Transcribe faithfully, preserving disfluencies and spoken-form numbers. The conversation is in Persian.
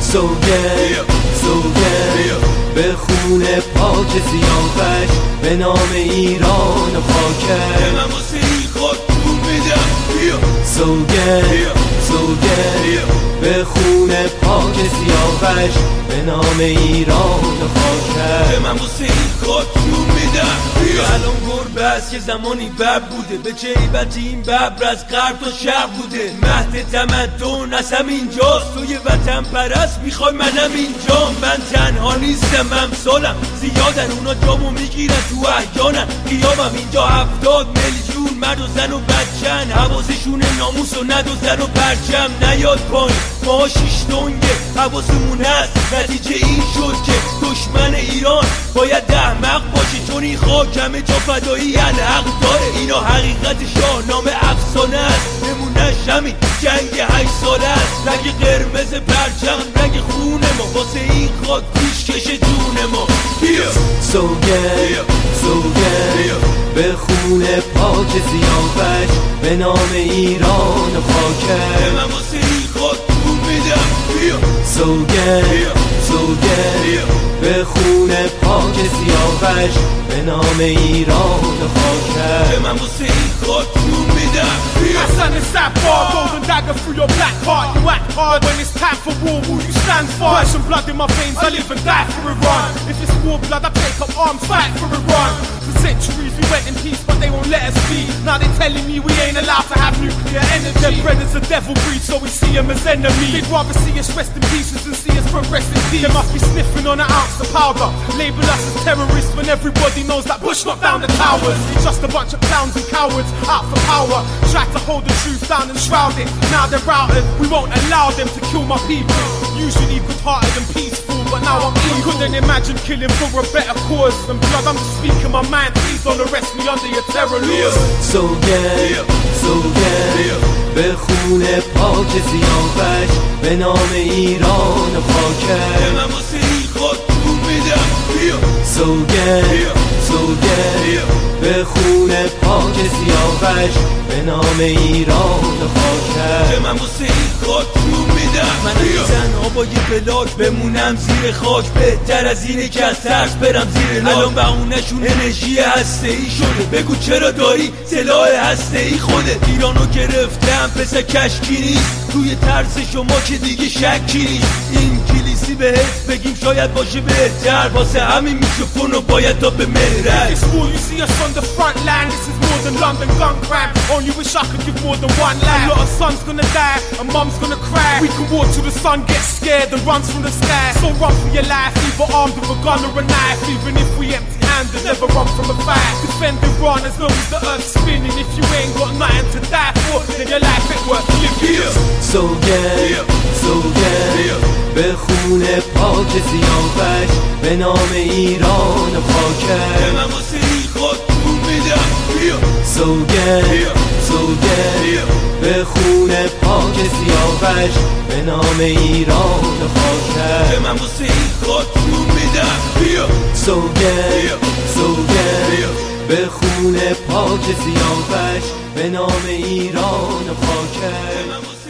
سوگند سوگند به خون پاک سیاوش به نام ایران و خاکش من واسه این خاک جون میدم. بیا سوگند سوگند به خون پاک سیاوش به نام ایران و خاکش من واسه این خاک جون میدم. الان گربه است که زمانی بب بوده، به چه عیبت این ببر از غرب تا شرق بوده. مهد تمدن از همینجاست، توی وطن پرست میخوای منم اینجا. من تنها نیستم، امثالم زیادن، اونا جامو میگیرن تو احیانن. قیامم اینجا هفتاد میلیون مرد و زن و بچن، حواسشون ناموس و ندوزن و پرچم نیاد پایین. ما شیش دنگه حواسمون هست، نتیجه این شد که دشمن ایران باید احمق باشه، چون این خاک همه جا فدایی الحق داره. اینا حقیقت شاهنامه افسانه است، نمونش همین جنگ هشت ساله است. رنگ قرمز پرچم رنگ خون ما، واسه این خاک پیشکش جون ما. بیا سوگند سوگند به خون پاک سیاوش به نام ایران و خاکش من واسه این خاک جون میدم. بیا سوگند سوگند به خون پاک سیاوش به نام ایران و خاکش من واسه این خاک جون میدم. My son is sapphire, golden dagger through your black heart. You act hard when it's time for war. Will you stand for? Russian blood in my veins, I live and die for Iran. If it's war blood, I take up arms, fight for Iran. For centuries we went in peace, but they won't let us be. Now they telling me we ain't allowed to have nuclear energy. Their brothers are devil breed, so we see them as enemies. They'd rather see us rest in pieces than see us progress in peace. They must be sniffing on an ounce of powder, label us as terrorists when everybody knows that Bush knocked down the towers. It's just a bunch of clowns and cowards out for power, try to hold the truth down and shroud it. Now they're routed, we won't allow them to kill my people. Usually good-hearted and peaceful, but now I'm evil. Couldn't imagine killing for a better cause than blood. I'm just speaking my mind, please don't arrest me under your terror laws. سوگند سوگند به خون پاک سیاوش به نام ایران و خاکش من واسه این خاک جون میدم. بیا سوگند سوگند به خون پاک سیاوش به نام ایران و خاکش من واسه این خاک جون میدم. من تنها با یه بلاک بمونم زیر خاک، بهتر از اینه که از ترس برم زیر لاک. الان بهونه‌شون انرژی هسته‌ای شده، بگو چرا داری سلاح هسته‌ای خودت. ایرانو گرفتم پس کشکی نیست، توی ترس شما که دیگه شکی نیست. این کلیسی بهت بگیم شاید باشه بهتر، واسه همین میکروفون رو باید تا به مهرت. This war, you see us on the front line. This is more than London gun crime. Only wish I could give more than one line. A lot of sons gonna die, and mum's gonna cry. We can walk till the sun gets scared and runs from the sky. So run for your life, either armed with a gun or a knife. Even if we empty-handed, never run from a fight. Defend Iran as long as the earth's spinning. If you ain't got nothing to die for, then your life ain't worth living. سوگند سوگند به خون پاک سیاوش به نام ایران و خاکش من واسه این خاک جون میدم. بیا سوگند سوگند به خون پاک سیاوش به نام ایران و خاکش من واسه این خاک جون میدم. بیا سوگند سوگند به خون پاک سیاوش به نام ایران و خاکش